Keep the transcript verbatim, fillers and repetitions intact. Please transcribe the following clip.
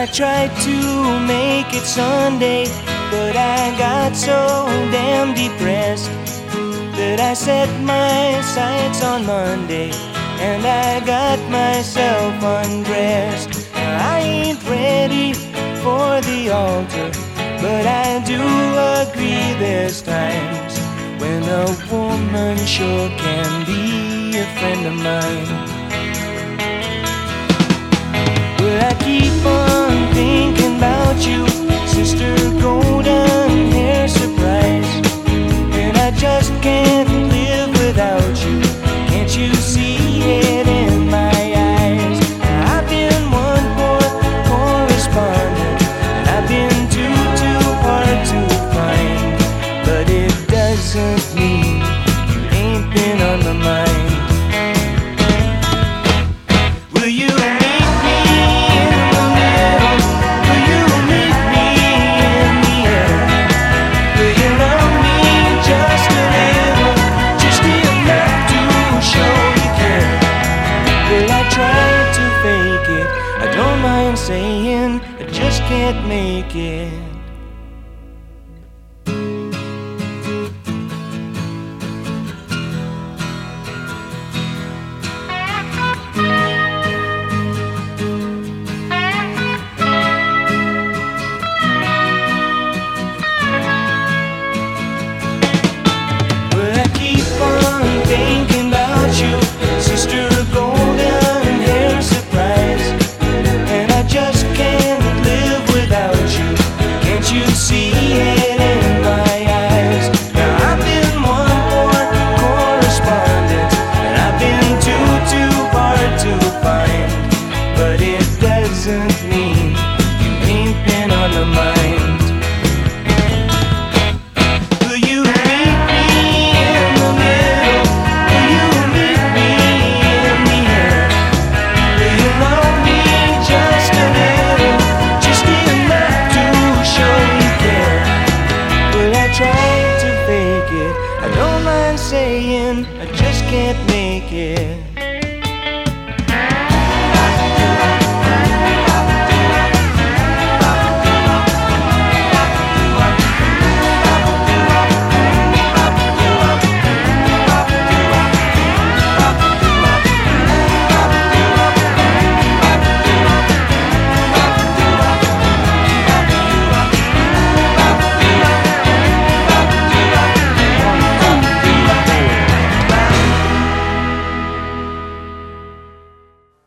tried to make it Sunday, but I got so damn depressed that I set my sights on Monday, and I got myself undressed. I ain't ready for the altar, but I do agree there's times when a woman sure can be a friend of mine. But I keep on thinking about you, Sister Golden Hair Surprise, and I just can't live without you. Can't you see it in my eyes? I've been one poor correspondent, and I've been too, too hard to find, but it doesn't mean you ain't been on my mind. Will you meet me in the middle? Will you meet me in the air? Will you love me just a little, just enough to show you care? Will I try to fake it? I don't mind saying I just can't make it.